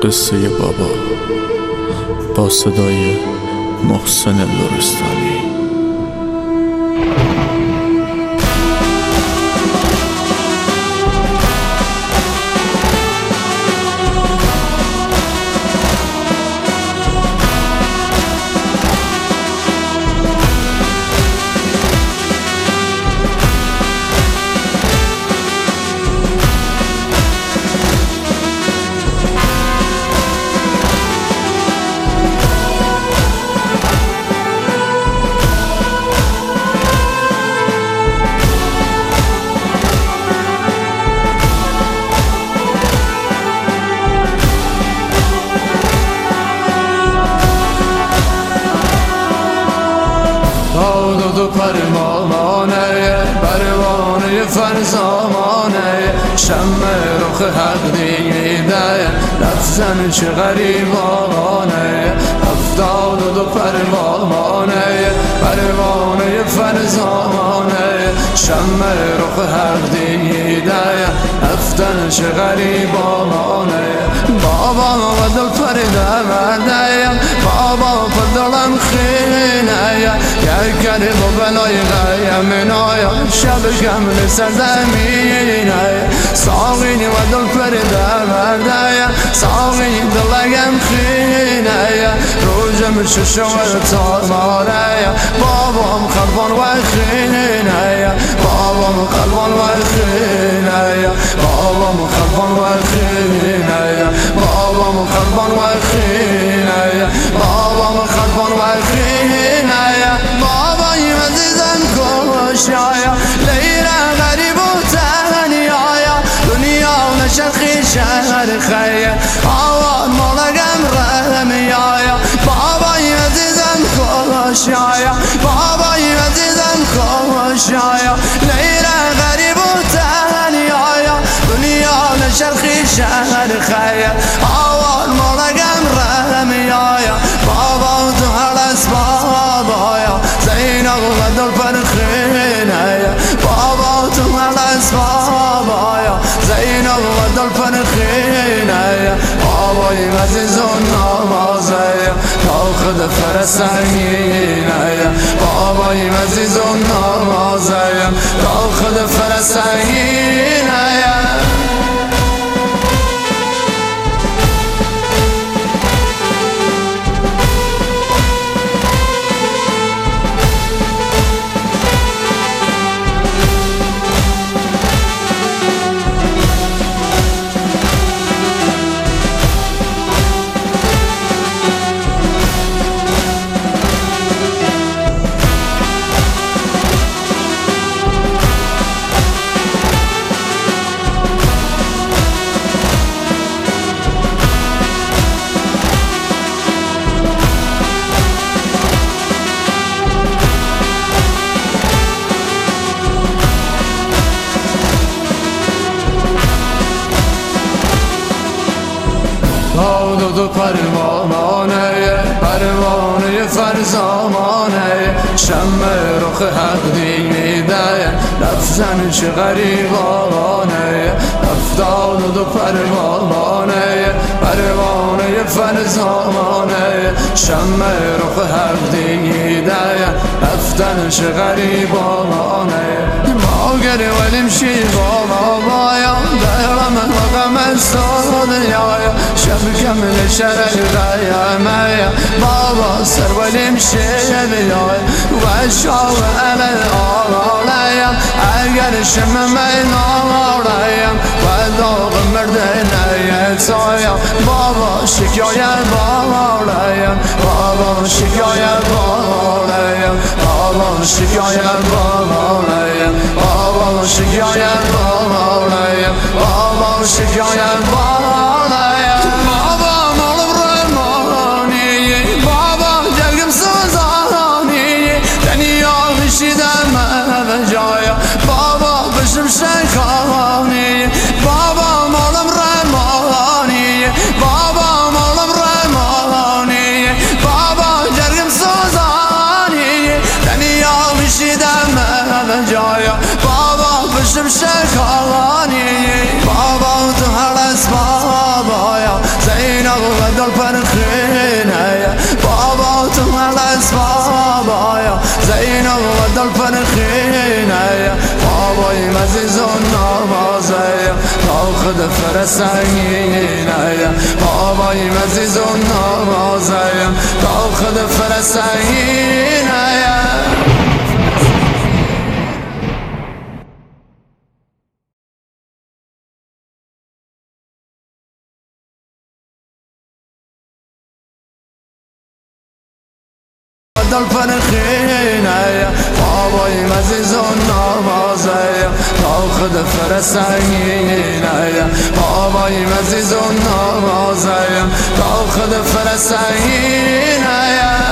قصه بابا با صدای محسن لرستانی. دو پروانه فرزامانه شمع رخ حق دیده لفظن چه غریبانه 72 پروانه فرزامانه شمع رخ حق دیده لفظن چه غریبانه بابا و دل پردم بابا پدلم خینه یک کریم و بلای غیم نایا شب کمل سرزمینه ساقینی و دل پردم ساقینی دلگم خینه روزم ششور تارماره بابام خلبان و خینه بابام خلبان و خینه بابام خلبان و خینه بابام خلبان و خینه بابام خلبان و خینه بابای عزیزم کشایا لیره غریب و تنیایا دنیا نشرخی شهر خیر آوان مالگم رمیایا بابای عزیزم کشایا بابای عزیزم کشایا لیره غریب و تنیایا دنیا نشرخی شهر خیر آوان مالگم رمیایا بابا تو هلس بابایا زینب و دل پرخینه بابا تو هلس بابایا زینب و دل پرخینه بابای عزیز و نوازه تا خود فرسنگینه بابای عزیز و نوازه تا خود فرسنگینه دو پروانه فرزامانه شمع رخ حق دیده لفظن چه غریبانه 72 پروانه فرزامانه شمع رخ حق دیده لفظن چه غریبانه ما گره ولیم شی بابایا دارم مقام سادیایا شب کمل شرق غیمه بابا سر ولیم شی بیای و شاو علل آلایم اگر شم مینالایم و داغ مردنه تایم بابا شکایت بالایم بابا شکایت بالایم بابا شکایت بالایم بابا شکایت بالایم بابا شکایت بالایم بابا مالم رمانی بابا جلگم سوزانی دنیا بشیدم من جایا بابا بشم شکانی بابا مالم رمانی بابا مالم رمانی بابا جلگم سوزانی دنیا بشیدم من جایا بابا بشم شکانی بابا تو هر داخل فرسنگینه بابای مزیز و نوازه داخل فرسنگینه دل فرخینه بابای مزیز و نوازه داخل فرسنگینه بابای مزیز و نوازه داخل فرسنگینه